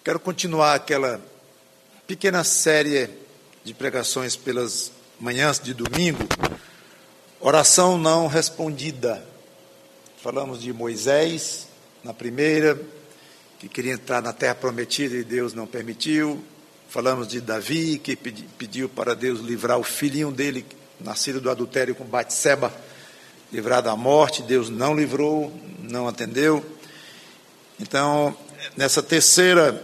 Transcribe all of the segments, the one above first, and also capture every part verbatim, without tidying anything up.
Quero continuar aquela pequena série de pregações pelas manhãs de domingo, oração não respondida. Falamos de Moisés na primeira, que queria entrar na terra prometida e Deus não permitiu. Falamos de Davi, que pediu para Deus livrar o filhinho dele, nascido do adultério com Batseba, livrar da morte. Deus não livrou, não atendeu. Então, nessa terceira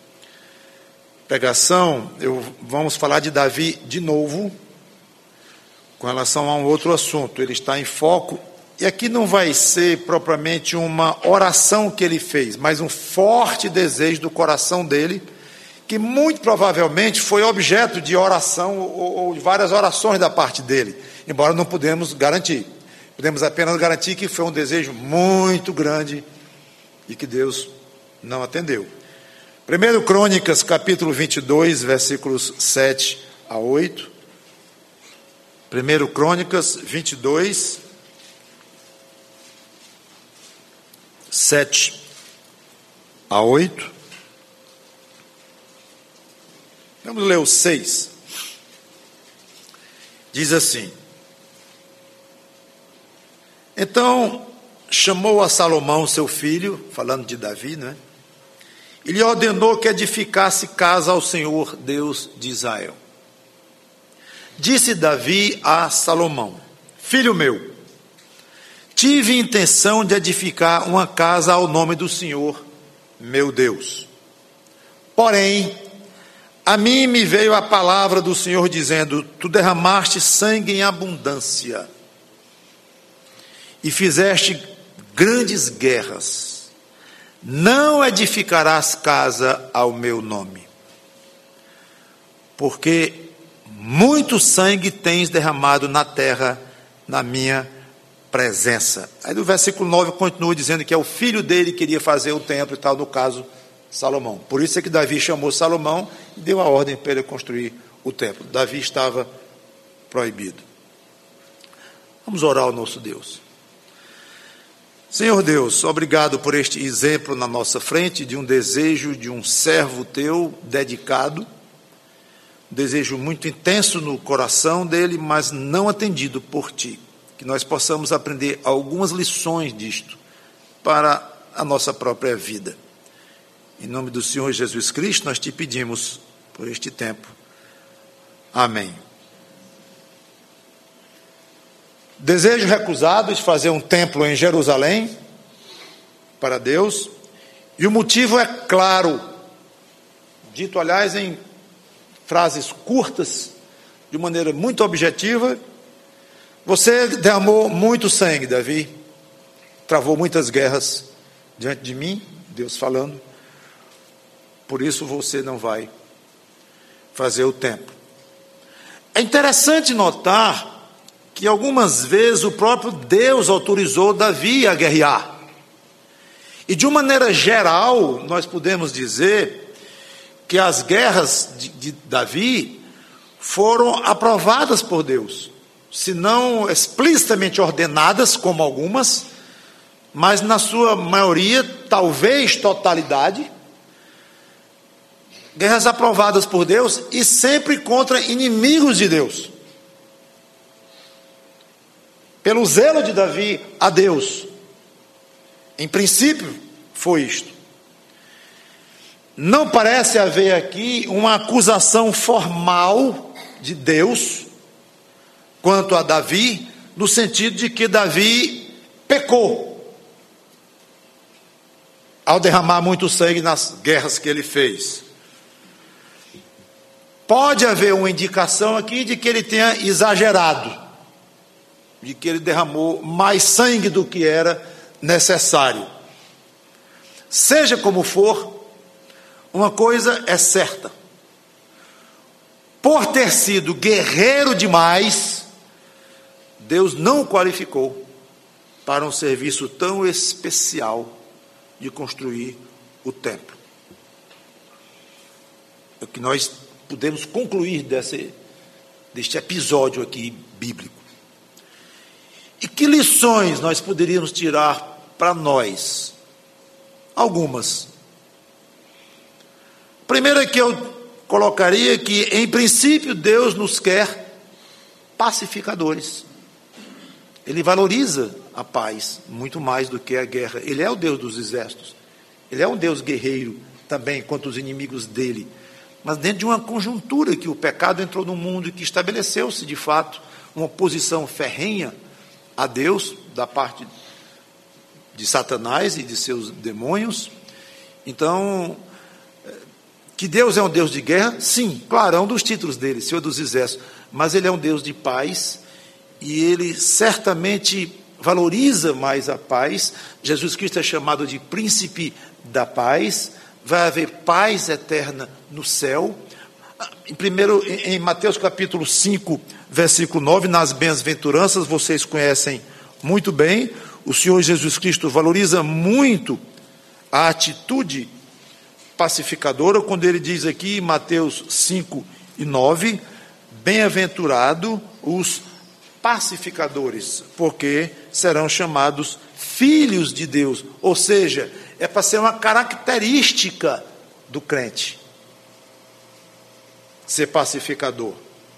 pregação, eu, vamos falar de Davi de novo, com relação a um outro assunto. Ele está em foco, e aqui não vai ser propriamente uma oração que ele fez, mas um forte desejo do coração dele, que muito provavelmente foi objeto de oração ou, ou de várias orações da parte dele, embora não podemos garantir. Podemos apenas garantir que foi um desejo muito grande e que Deus não atendeu. Primeiro Crônicas, capítulo vinte e dois, versículos sete a oito. Primeiro Crônicas vinte e dois, sete a oito. Vamos ler o seis. Diz assim: Então chamou a Salomão seu filho, falando de Davi, né? E lhe ordenou que edificasse casa ao Senhor Deus de Israel. Disse Davi a Salomão: Filho meu, tive intenção de edificar uma casa ao nome do Senhor, meu Deus. Porém, a mim me veio a palavra do Senhor dizendo: Tu derramaste sangue em abundância e fizeste grandes guerras. Não edificarás casa ao meu nome, porque muito sangue tens derramado na terra, na minha presença. Aí no versículo nove continua dizendo que é o filho dele que queria fazer o templo e tal, no caso Salomão. Por isso é que Davi chamou Salomão e deu a ordem para ele construir o templo. Davi estava proibido. Vamos orar ao nosso Deus. Senhor Deus, obrigado por este exemplo na nossa frente de um desejo de um servo teu dedicado, um desejo muito intenso no coração dele, mas não atendido por ti. Que nós possamos aprender algumas lições disto para a nossa própria vida. Em nome do Senhor Jesus Cristo, nós te pedimos por este tempo. Amém. Desejo recusado de fazer um templo em Jerusalém para Deus, e o motivo é claro, dito, aliás, em frases curtas, de maneira muito objetiva. Você derramou muito sangue, Davi, travou muitas guerras diante de mim, Deus falando, por isso você não vai fazer o templo. É interessante notar que algumas vezes o próprio Deus autorizou Davi a guerrear. E de uma maneira geral, nós podemos dizer que as guerras de, de Davi foram aprovadas por Deus, se não explicitamente ordenadas, como algumas, mas na sua maioria, talvez totalidade, guerras aprovadas por Deus e sempre contra inimigos de Deus. Pelo zelo de Davi a Deus, em princípio, foi isto. Não parece haver aqui uma acusação formal de Deus quanto a Davi, no sentido de que Davi pecou ao derramar muito sangue nas guerras que ele fez. Pode haver uma indicação aqui de que ele tenha exagerado, de que ele derramou mais sangue do que era necessário. Seja como for, uma coisa é certa: por ter sido guerreiro demais, Deus não o qualificou para um serviço tão especial de construir o templo. É o que nós podemos concluir desse, deste episódio aqui bíblico. E que lições nós poderíamos tirar para nós? Algumas. Primeiro é que eu colocaria que, em princípio, Deus nos quer pacificadores. Ele valoriza a paz muito mais do que a guerra. Ele é o Deus dos exércitos. Ele é um Deus guerreiro também contra os inimigos dele. Mas dentro de uma conjuntura que o pecado entrou no mundo e que estabeleceu-se, de fato, uma oposição ferrenha a Deus, da parte de Satanás e de seus demônios. Então, que Deus é um Deus de guerra, sim, claro, é um dos títulos dele, Senhor dos Exércitos, mas ele é um Deus de paz, e ele certamente valoriza mais a paz. Jesus Cristo é chamado de príncipe da paz. Vai haver paz eterna no céu. Em, primeiro, em Mateus capítulo cinco, versículo nove, nas bem-aventuranças, vocês conhecem muito bem, o Senhor Jesus Cristo valoriza muito a atitude pacificadora, quando ele diz aqui em Mateus cinco e nove, bem-aventurado os pacificadores, porque serão chamados filhos de Deus. Ou seja, é para ser uma característica do crente ser pacificador.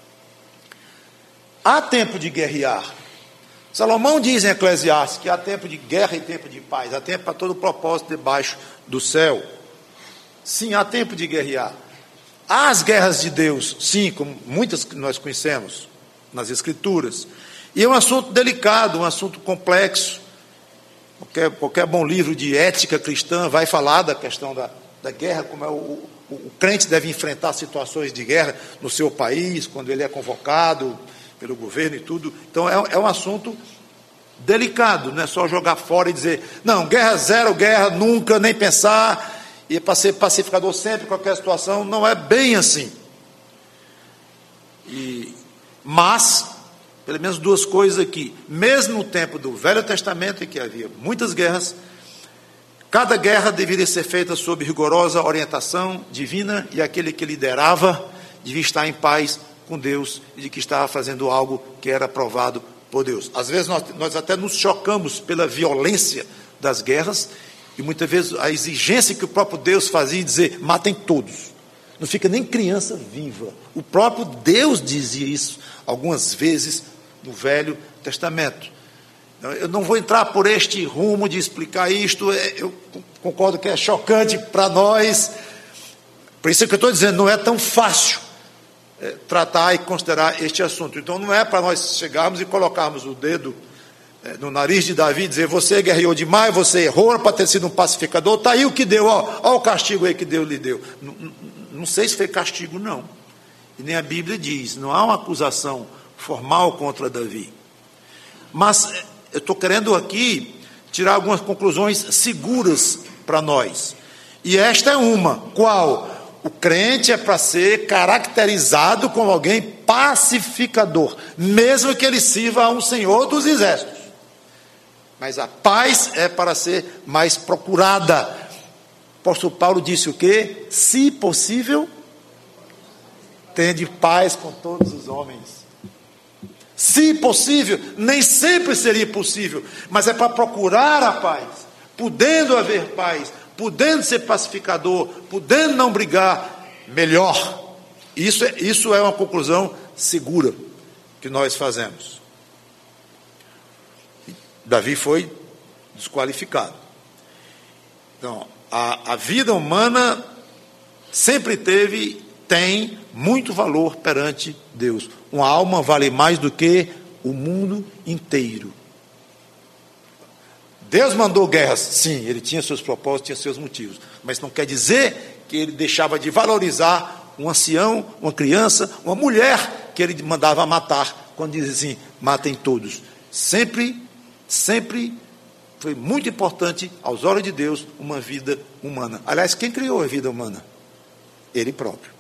Há tempo de guerrear. Salomão diz em Eclesiastes que há tempo de guerra e tempo de paz, há tempo para todo propósito debaixo do céu. Sim, há tempo de guerrear. Há as guerras de Deus, sim, como muitas que nós conhecemos nas Escrituras. E é um assunto delicado, um assunto complexo. Qualquer, qualquer bom livro de ética cristã vai falar da questão da, da guerra, como é o, o, o crente deve enfrentar situações de guerra no seu país, quando ele é convocado pelo governo e tudo. Então é, é um assunto delicado, não é só jogar fora e dizer, não, guerra zero, guerra nunca, nem pensar, e para ser pacificador sempre, qualquer situação, não é bem assim. E, mas, pelo menos duas coisas aqui, mesmo no tempo do Velho Testamento, em que havia muitas guerras, cada guerra deveria ser feita sob rigorosa orientação divina, e aquele que liderava devia estar em paz com Deus, e de que estava fazendo algo que era aprovado por Deus. Às vezes nós, nós até nos chocamos pela violência das guerras, e muitas vezes a exigência que o próprio Deus fazia, dizer, matem todos, não fica nem criança viva. O próprio Deus dizia isso algumas vezes no Velho Testamento. Eu não vou entrar por este rumo de explicar isto, eu concordo que é chocante para nós, por isso é que eu estou dizendo, não é tão fácil é, tratar e considerar este assunto. Então não é para nós chegarmos e colocarmos o dedo é, no nariz de Davi e dizer, você guerreou demais, você errou para ter sido um pacificador, está aí o que deu, ó, ó o castigo aí que Deus lhe deu. Não, não, não sei se foi castigo não, e nem a Bíblia diz, não há uma acusação formal contra Davi, mas eu estou querendo aqui tirar algumas conclusões seguras para nós, e esta é uma, qual? O crente é para ser caracterizado como alguém pacificador, mesmo que ele sirva a um Senhor dos Exércitos, mas a paz é para ser mais procurada. O apóstolo Paulo disse o quê? Se possível, tende paz com todos os homens. Se possível, nem sempre seria possível, mas é para procurar a paz, podendo haver paz, podendo ser pacificador, podendo não brigar, melhor. Isso é, isso é uma conclusão segura que nós fazemos. Davi foi desqualificado. Então, a, a vida humana sempre teve, tem muito valor perante Deus. Uma alma vale mais do que o mundo inteiro. Deus mandou guerras, sim, ele tinha seus propósitos, tinha seus motivos, mas não quer dizer que ele deixava de valorizar um ancião, uma criança, uma mulher que ele mandava matar, quando dizia assim, matem todos. Sempre, sempre foi muito importante, aos olhos de Deus, uma vida humana. Aliás, quem criou a vida humana? Ele próprio.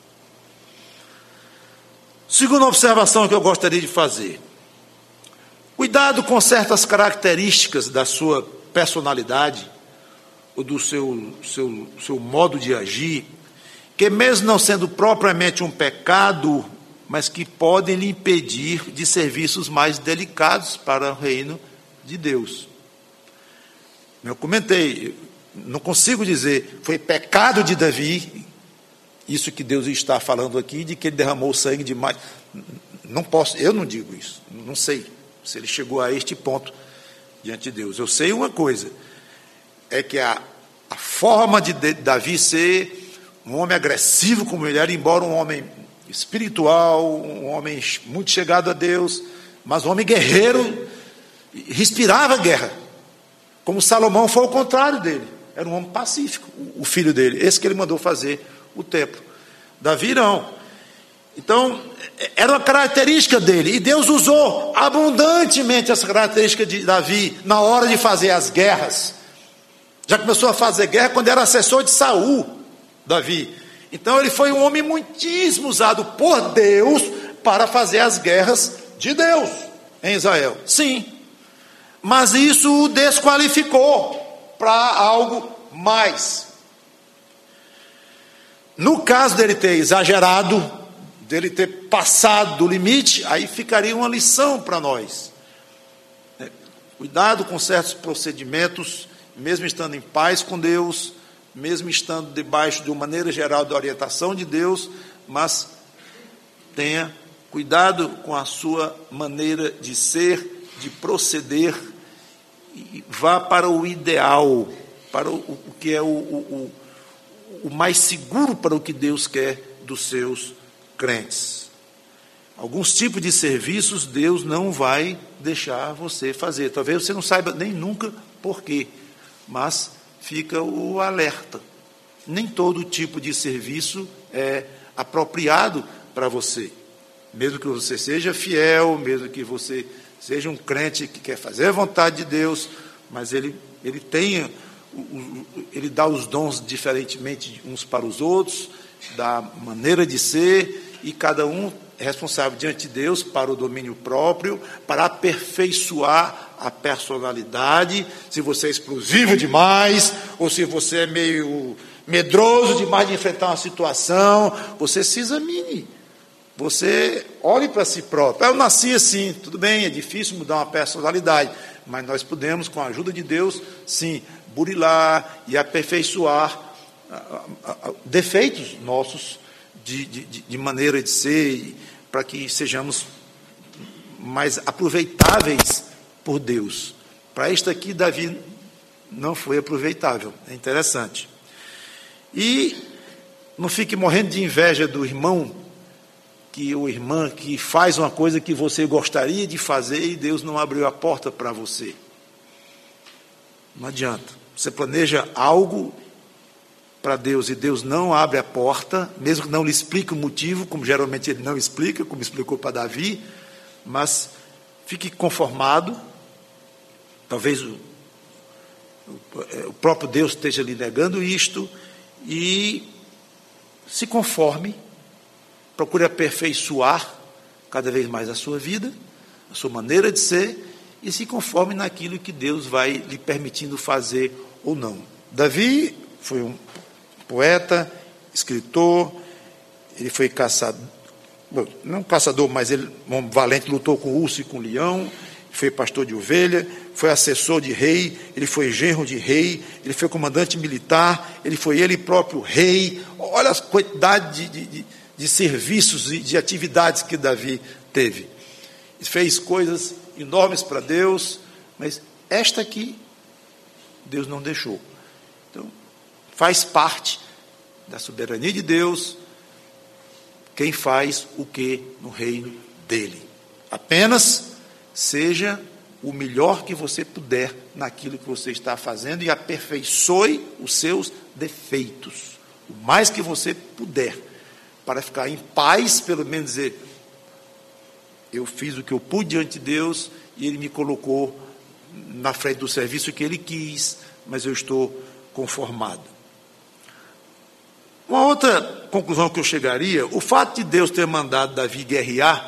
Segunda observação que eu gostaria de fazer. Cuidado com certas características da sua personalidade, ou do seu, seu, seu modo de agir, que mesmo não sendo propriamente um pecado, mas que podem lhe impedir de serviços mais delicados para o reino de Deus. Eu comentei, não consigo dizer, foi pecado de Davi, isso que Deus está falando aqui, de que ele derramou sangue demais. Não posso, eu não digo isso, não sei se ele chegou a este ponto diante de Deus. Eu sei uma coisa, é que a, a forma de Davi ser um homem agressivo como ele era, embora um homem espiritual, um homem muito chegado a Deus, mas um homem guerreiro, respirava guerra, como Salomão foi o contrário dele, era um homem pacífico, o filho dele, esse que ele mandou fazer o templo. Davi não. Então, era uma característica dele, e Deus usou abundantemente essa característica de Davi na hora de fazer as guerras. Já começou a fazer guerra quando era assessor de Saul, Davi. Então ele foi um homem muitíssimo usado por Deus para fazer as guerras de Deus em Israel. Sim, mas isso o desqualificou para algo mais. No caso dele ter exagerado, dele ter passado do limite, aí ficaria uma lição para nós. É, cuidado com certos procedimentos, mesmo estando em paz com Deus, mesmo estando debaixo de uma maneira geral da orientação de Deus, mas tenha cuidado com a sua maneira de ser, de proceder, e vá para o ideal, para o, o que é o, o, o mais seguro para o que Deus quer dos seus crentes. Alguns tipos de serviços Deus não vai deixar você fazer. Talvez você não saiba nem nunca por quê, mas fica o alerta. Nem todo tipo de serviço é apropriado para você. Mesmo que você seja fiel, mesmo que você seja um crente que quer fazer a vontade de Deus, mas ele, ele tenha, ele dá os dons diferentemente uns para os outros, da maneira de ser, e cada um é responsável diante de Deus para o domínio próprio, para aperfeiçoar a personalidade. Se você é explosivo demais, ou se você é meio medroso demais de enfrentar uma situação, você se examine, você olhe para si próprio. Eu nasci assim, tudo bem, é difícil mudar uma personalidade, mas nós podemos, com a ajuda de Deus, sim, burilar e aperfeiçoar defeitos nossos de, de, de maneira de ser, para que sejamos mais aproveitáveis por Deus. Para isto aqui, Davi não foi aproveitável, é interessante. E não fique morrendo de inveja do irmão, que o irmã que faz uma coisa que você gostaria de fazer e Deus não abriu a porta para você. Não adianta. Você planeja algo para Deus e Deus não abre a porta, mesmo que não lhe explique o motivo, como geralmente ele não explica, como explicou para Davi, mas fique conformado. Talvez o, o, o próprio Deus esteja lhe negando isto, e se conforme, procure aperfeiçoar cada vez mais a sua vida, a sua maneira de ser, e se conforme naquilo que Deus vai lhe permitindo fazer ou não. Davi foi um poeta, escritor, ele foi caçador, não caçador, mas ele, um valente, lutou com urso e com leão, foi pastor de ovelha, foi assessor de rei, ele foi genro de rei, ele foi comandante militar, ele foi ele próprio rei. Olha a quantidade de, de, de serviços e de atividades que Davi teve. Ele fez coisas enormes para Deus, mas esta aqui, Deus não deixou. Então, faz parte da soberania de Deus quem faz o que no reino dele. Apenas seja o melhor que você puder naquilo que você está fazendo e aperfeiçoe os seus defeitos, o mais que você puder, para ficar em paz, pelo menos dizer, eu fiz o que eu pude diante de Deus e Ele me colocou na frente do serviço que Ele quis, mas eu estou conformado. Uma outra conclusão que eu chegaria, o fato de Deus ter mandado Davi guerrear,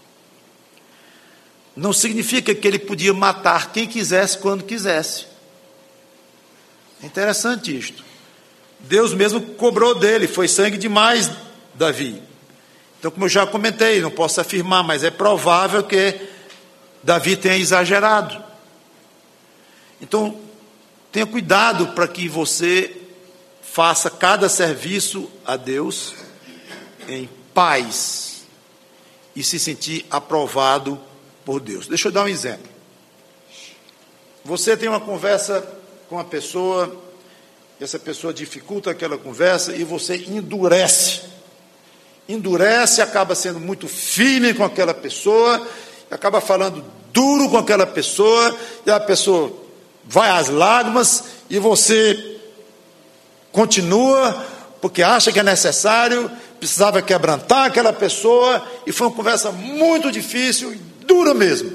não significa que ele podia matar quem quisesse, quando quisesse. É interessante isto. Deus mesmo cobrou dele, foi sangue demais, Davi. Então, como eu já comentei, não posso afirmar, mas é provável que Davi tenha exagerado. Então, tenha cuidado para que você faça cada serviço a Deus em paz e se sentir aprovado por Deus. Deixa eu dar um exemplo. Você tem uma conversa com uma pessoa, essa pessoa dificulta aquela conversa e você endurece. Endurece, acaba sendo muito firme com aquela pessoa, acaba falando duro com aquela pessoa, e a pessoa vai às lágrimas e você continua, porque acha que é necessário, precisava quebrantar aquela pessoa, e foi uma conversa muito difícil, dura mesmo.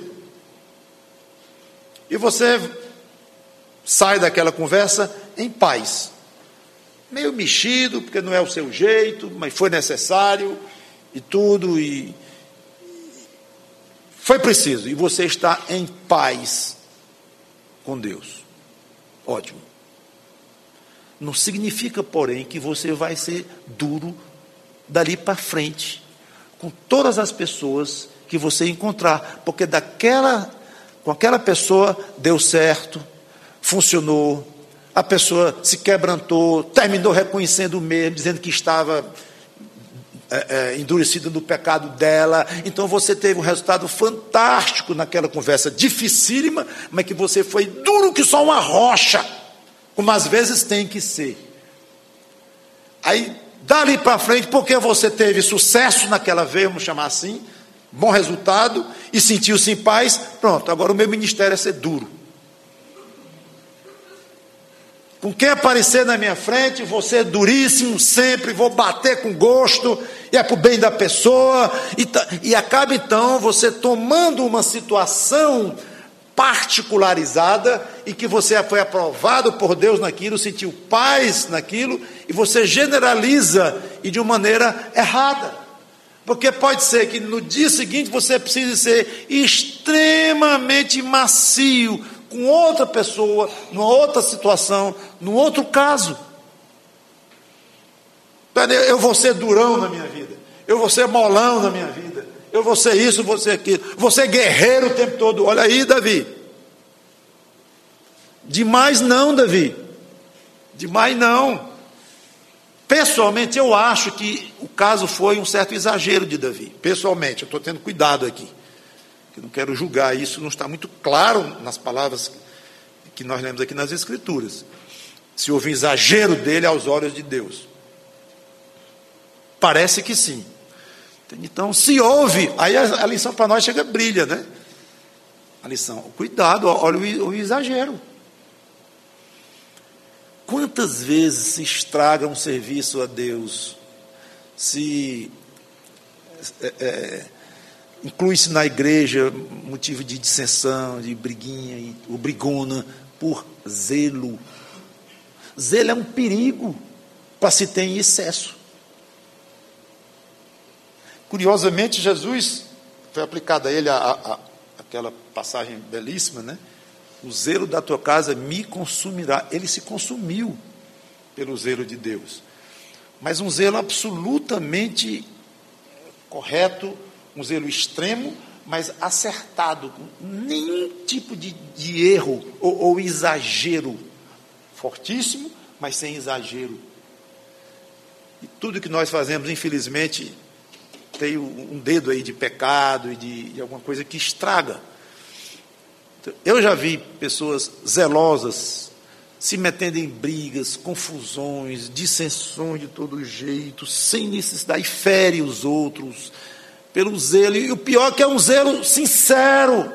E você sai daquela conversa em paz, meio mexido, porque não é o seu jeito, mas foi necessário, e tudo, e foi preciso, e você está em paz com Deus. Ótimo. Não significa, porém, que você vai ser duro dali para frente com todas as pessoas que você encontrar, porque daquela, com aquela pessoa deu certo, funcionou, a pessoa se quebrantou, terminou reconhecendo o mesmo, dizendo que estava é, é, endurecida no pecado dela. Então você teve um resultado fantástico naquela conversa dificílima, mas que você foi duro que só uma rocha, como às vezes tem que ser. Aí, dali para frente, porque você teve sucesso naquela vez, vamos chamar assim, bom resultado, e sentiu-se em paz, pronto, agora o meu ministério é ser duro. Com quem aparecer na minha frente, vou ser duríssimo sempre, vou bater com gosto, e é para o bem da pessoa, e, e acaba então você tomando uma situação particularizada, e que você foi aprovado por Deus naquilo, sentiu paz naquilo, e você generaliza, e de uma maneira errada, porque pode ser que no dia seguinte você precise ser extremamente macio, com outra pessoa, numa outra situação, num outro caso. Eu vou ser durão na minha vida, eu vou ser molão na minha vida, eu vou ser isso, vou ser aquilo, vou ser guerreiro o tempo todo. Olha aí, Davi. Demais não, Davi. Demais não. Pessoalmente, eu acho que o caso foi um certo exagero de Davi. Pessoalmente, eu estou tendo cuidado aqui. Eu não quero julgar isso, não está muito claro nas palavras que nós lemos aqui nas Escrituras. Se houve um exagero dele aos olhos de Deus. Parece que sim. Então, se houve, aí a, a lição para nós chega, brilha, né? A lição, cuidado, olha o, o exagero. Quantas vezes se estraga um serviço a Deus, se é, é, inclui-se na igreja motivo de dissensão, de briguinha, ou brigona, por zelo. Zelo é um perigo para se ter em excesso. Curiosamente, Jesus, foi aplicada a ele a, a, aquela passagem belíssima, né? O zelo da tua casa me consumirá. Ele se consumiu pelo zelo de Deus. Mas um zelo absolutamente correto, um zelo extremo, mas acertado, com nenhum tipo de, de erro ou, ou exagero. Fortíssimo, mas sem exagero. E tudo que nós fazemos, infelizmente, tem um dedo aí de pecado e de, de alguma coisa que estraga. Eu já vi pessoas zelosas se metendo em brigas, confusões, dissensões de todo jeito, sem necessidade, e fere os outros pelo zelo. E o pior é que é um zelo sincero.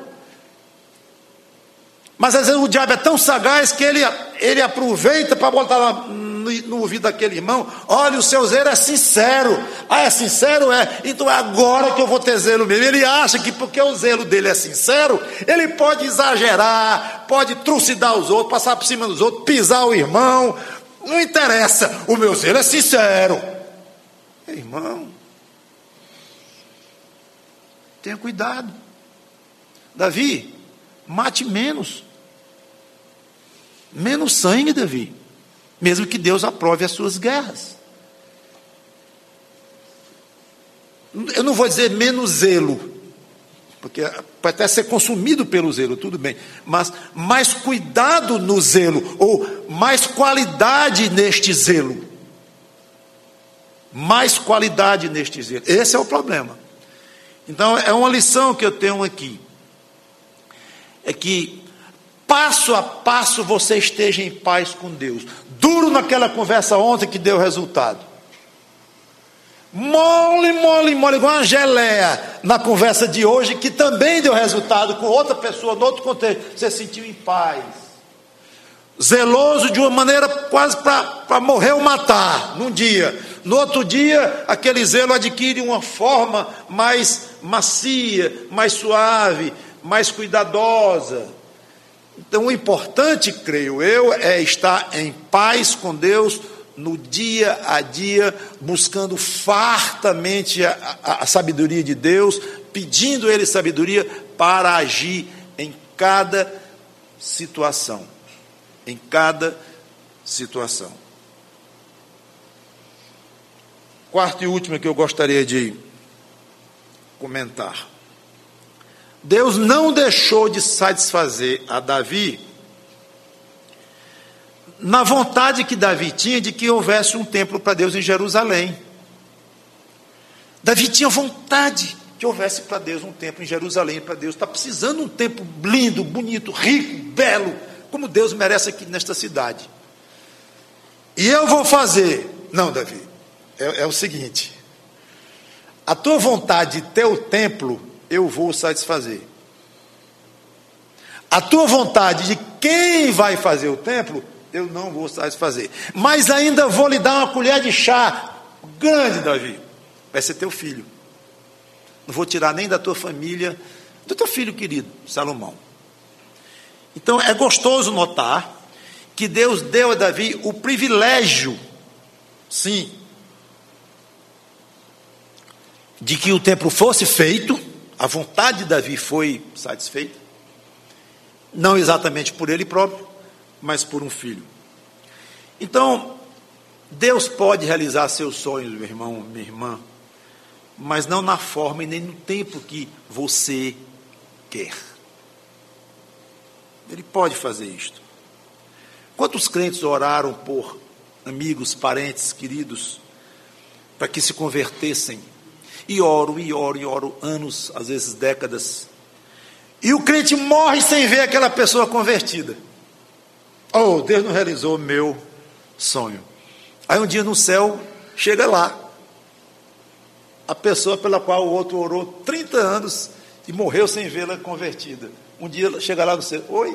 Mas às vezes o diabo é tão sagaz que ele, ele aproveita para botar no, no ouvido daquele irmão: olha, o seu zelo é sincero. Ah, é sincero? É. Então é agora que eu vou ter zelo mesmo. Ele acha que porque o zelo dele é sincero, ele pode exagerar, pode trucidar os outros, passar por cima dos outros, pisar o irmão. Não interessa, o meu zelo é sincero. Irmão, tenha cuidado. Davi, mate menos. Menos sangue, Davi. Mesmo que Deus aprove as suas guerras. Eu não vou dizer menos zelo. porque pode até ser consumido pelo zelo, tudo bem, mas mais cuidado no zelo, ou mais qualidade neste zelo. Mais qualidade neste zelo. Esse é o problema. Então, é uma lição que eu tenho aqui. É que, passo a passo, você esteja em paz com Deus. Duro naquela conversa ontem que deu resultado. Mole, mole, mole, igual uma geleia na conversa de hoje, que também deu resultado com outra pessoa, no outro contexto. Você se sentiu em paz. Zeloso de uma maneira quase para morrer ou matar, num dia. No outro dia, aquele zelo adquire uma forma mais macia, mais suave, mais cuidadosa. Então, o importante, creio eu, é estar em paz com Deus no dia a dia, buscando fartamente a, a, a sabedoria de Deus, pedindo a Ele sabedoria para agir em cada situação. Em cada situação. Quarto e último que eu gostaria de comentar. Deus não deixou de satisfazer a Davi na vontade que Davi tinha de que houvesse um templo para Deus em Jerusalém. Davi tinha vontade que houvesse para Deus um templo em Jerusalém, para Deus. Está precisando de um templo lindo, bonito, rico, belo, como Deus merece aqui nesta cidade. E eu vou fazer. Não, Davi. É, é o seguinte, a tua vontade de ter o templo, eu vou satisfazer. A tua vontade de quem vai fazer o templo, eu não vou satisfazer. Mas ainda vou lhe dar uma colher de chá grande, Davi. Vai ser teu filho. Não vou tirar nem da tua família, do teu filho querido, Salomão. Então é gostoso notar que Deus deu a Davi o privilégio, sim, de que o templo fosse feito. A vontade de Davi foi satisfeita, não exatamente por ele próprio, mas por um filho. Então, Deus pode realizar seus sonhos, meu irmão, minha irmã, mas não na forma e nem no tempo que você quer. Ele pode fazer isto. Quantos crentes oraram por amigos, parentes, queridos, para que se convertessem? E oro, e oro, e oro, anos, às vezes décadas. E o crente morre sem ver aquela pessoa convertida. Oh, Deus não realizou o meu sonho. Aí um dia no céu, chega lá a pessoa pela qual o outro orou trinta anos e morreu sem vê-la convertida. Um dia chega lá no céu, oi?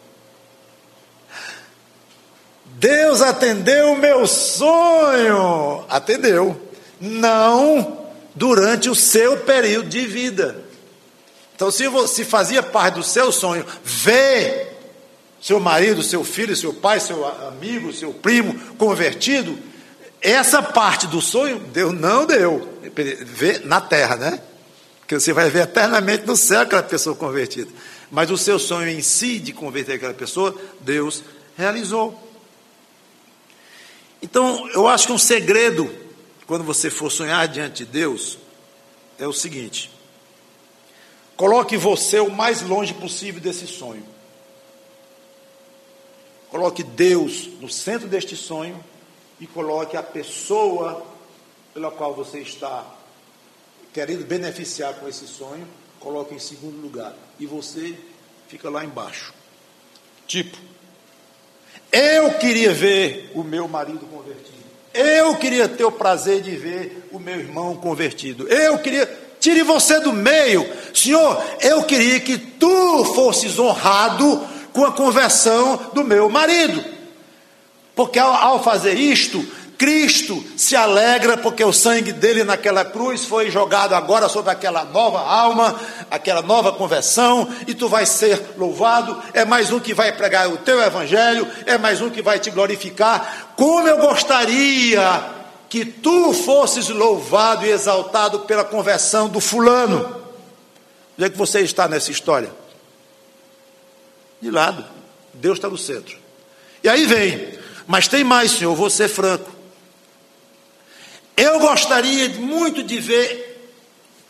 Deus atendeu o meu sonho. Atendeu. Não durante o seu período de vida. Então, se você fazia parte do seu sonho, ver seu marido, seu filho, seu pai, seu amigo, seu primo convertido, essa parte do sonho, Deus não deu. Vê na terra, né? Porque você vai ver eternamente no céu aquela pessoa convertida. Mas o seu sonho em si de converter aquela pessoa, Deus realizou. Então, eu acho que um segredo, quando você for sonhar diante de Deus, é o seguinte: coloque você o mais longe possível desse sonho. Coloque Deus no centro deste sonho e coloque a pessoa pela qual você está querendo beneficiar com esse sonho, coloque em segundo lugar. E você fica lá embaixo. Tipo, eu queria ver o meu marido convertido. Eu queria ter o prazer de ver o meu irmão convertido. Eu queria... Tire você do meio. Senhor, eu queria que tu fosses honrado com a conversão do meu marido. Porque ao, ao fazer isto, Cristo se alegra, porque o sangue dele naquela cruz foi jogado agora sobre aquela nova alma, aquela nova conversão, e tu vais ser louvado. É mais um que vai pregar o teu evangelho, é mais um que vai te glorificar. Como eu gostaria que tu fosses louvado e exaltado pela conversão do fulano. Onde é que você está nessa história? De lado. Deus está no centro. E aí vem, mas tem mais, Senhor, eu vou ser franco. Eu gostaria muito de ver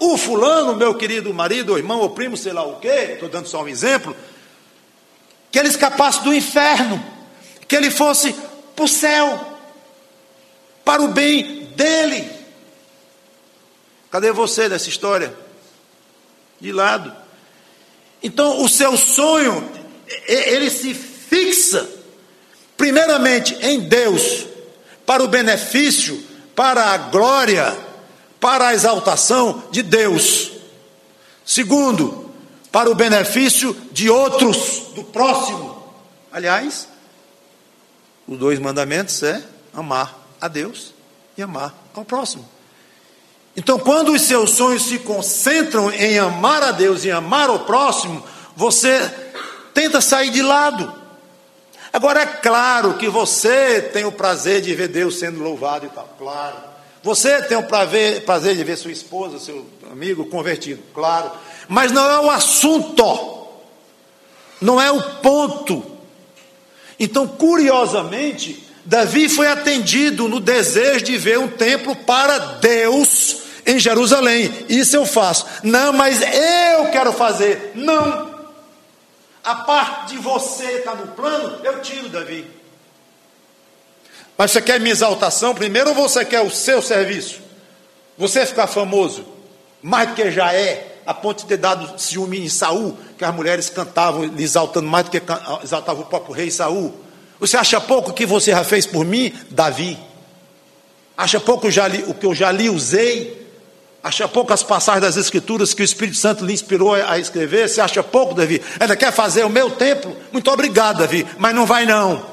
o fulano, meu querido marido, ou irmão, ou primo, sei lá o quê, estou dando só um exemplo, que ele escapasse do inferno, que ele fosse para o céu, para o bem dele. Cadê você nessa história? De lado. Então o seu sonho, ele se fixa primeiramente em Deus, para o benefício, para a glória, para a exaltação de Deus. Segundo, para o benefício de outros, do próximo. Aliás, os dois mandamentos é amar a Deus e amar ao próximo. Então, quando os seus sonhos se concentram em amar a Deus e amar ao próximo, você tenta sair de lado. Agora, é claro que você tem o prazer de ver Deus sendo louvado e tal, claro. Você tem o prazer, prazer de ver sua esposa, seu amigo convertido, claro. Mas não é o assunto, não é o ponto. Então, curiosamente, Davi foi atendido no desejo de ver um templo para Deus em Jerusalém. Isso eu faço. Não, mas eu quero fazer. Não. A parte de você está no plano, eu tiro, Davi. Mas você quer minha exaltação primeiro ou você quer o seu serviço? Você ficar famoso, mais do que já é, a ponto de ter dado ciúme em Saul, que as mulheres cantavam lhe exaltando mais do que exaltava o próprio rei Saul. Você acha pouco o que você já fez por mim, Davi? Acha pouco o que eu já lhe usei? Acha pouco as passagens das Escrituras que o Espírito Santo lhe inspirou a escrever? Você acha pouco, Davi? Ainda quer fazer o meu templo? Muito obrigado, Davi, mas não vai não.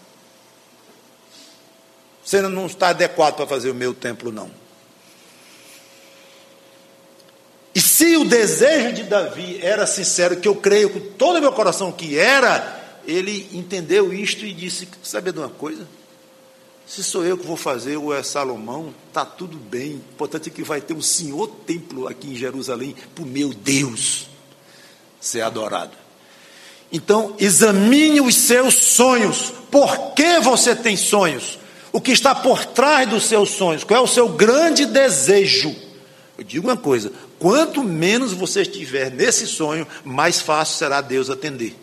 Você não está adequado para fazer o meu templo, não. E se o desejo de Davi era sincero, que eu creio com todo o meu coração que era, ele entendeu isto e disse, sabe de uma coisa? Se sou eu que vou fazer ou é Salomão, está tudo bem. O importante é que vai ter um senhor templo aqui em Jerusalém, para o meu Deus ser adorado. Então, examine os seus sonhos. Por que você tem sonhos? O que está por trás dos seus sonhos? Qual é o seu grande desejo? Eu digo uma coisa, quanto menos você estiver nesse sonho, mais fácil será Deus atender.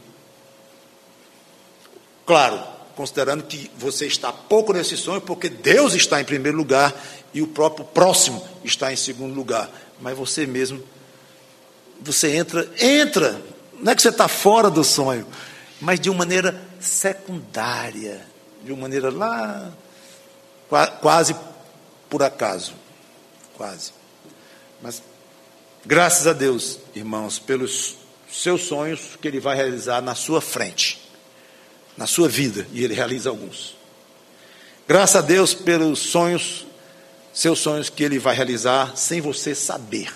Claro, considerando que você está pouco nesse sonho, porque Deus está em primeiro lugar e o próprio próximo está em segundo lugar. Mas você mesmo, você entra, entra, não é que você está fora do sonho, mas de uma maneira secundária, de uma maneira lá, quase por acaso, quase. Mas, graças a Deus, irmãos, pelos seus sonhos que Ele vai realizar na sua frente, na sua vida, e Ele realiza alguns. Graças a Deus pelos sonhos, seus sonhos que Ele vai realizar sem você saber.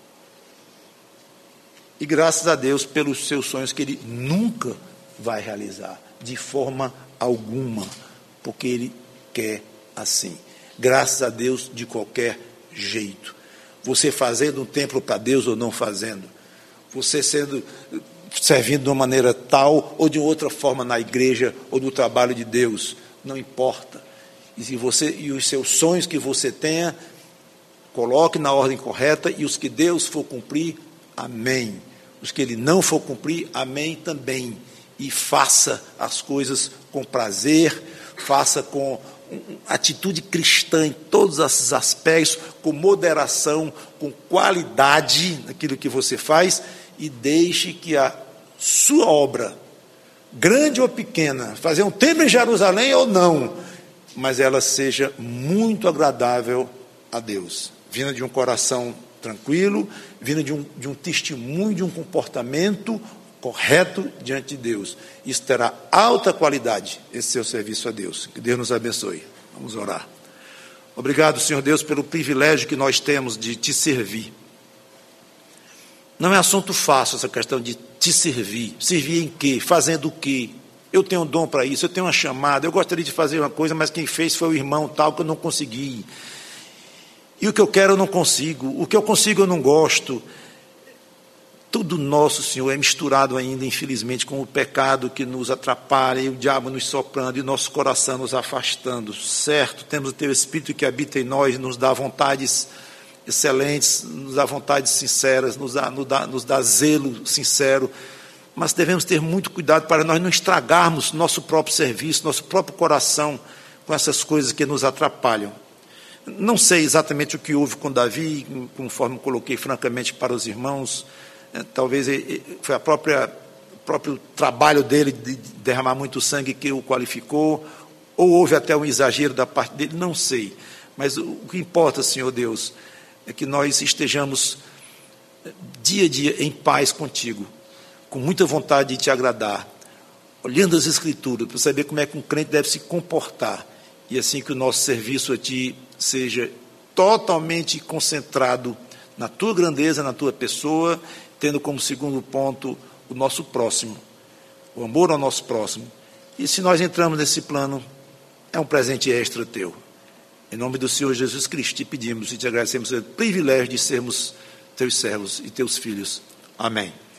E graças a Deus pelos seus sonhos que Ele nunca vai realizar, de forma alguma, porque Ele quer assim. Graças a Deus de qualquer jeito. Você fazendo um templo para Deus ou não fazendo, você sendo, servindo de uma maneira tal ou de outra forma na igreja ou no trabalho de Deus, não importa. E se você e os seus sonhos que você tenha, coloque na ordem correta, e os que Deus for cumprir, amém. Os que Ele não for cumprir, amém também. E faça as coisas com prazer, faça com atitude cristã em todos esses aspectos, com moderação, com qualidade naquilo que você faz, e deixe que a sua obra, grande ou pequena, fazer um templo em Jerusalém ou não, mas ela seja muito agradável a Deus, vinda de um coração tranquilo, vinda de um, de um testemunho, de um comportamento correto diante de Deus. Isso terá alta qualidade, esse seu serviço a Deus. Que Deus nos abençoe. Vamos orar. Obrigado, Senhor Deus, pelo privilégio que nós temos de te servir. Não é assunto fácil essa questão de te servir. Servir em quê? Fazendo o quê? Eu tenho um dom para isso, eu tenho uma chamada, eu gostaria de fazer uma coisa, mas quem fez foi o irmão tal, que eu não consegui. E o que eu quero eu não consigo, o que eu consigo eu não gosto. Tudo nosso, Senhor, é misturado ainda, infelizmente, com o pecado que nos atrapalha, e o diabo nos soprando, e nosso coração nos afastando. Certo, temos o Teu Espírito que habita em nós, e nos dá vontades excelentes, nos dá vontades sinceras, nos dá, nos dá, nos dá zelo sincero, mas devemos ter muito cuidado para nós não estragarmos nosso próprio serviço, nosso próprio coração com essas coisas que nos atrapalham. Não sei exatamente o que houve com Davi, conforme coloquei francamente para os irmãos, talvez foi a própria, o próprio trabalho dele de derramar muito sangue que o qualificou, ou houve até um exagero da parte dele, não sei. Mas o que importa, Senhor Deus, é que nós estejamos dia a dia em paz contigo, com muita vontade de te agradar, olhando as Escrituras, para saber como é que um crente deve se comportar, e assim que o nosso serviço a ti seja totalmente concentrado na tua grandeza, na tua pessoa, tendo como segundo ponto o nosso próximo, o amor ao nosso próximo. E se nós entramos nesse plano, é um presente extra teu. Em nome do Senhor Jesus Cristo, te pedimos e te agradecemos o privilégio de sermos teus servos e teus filhos. Amém.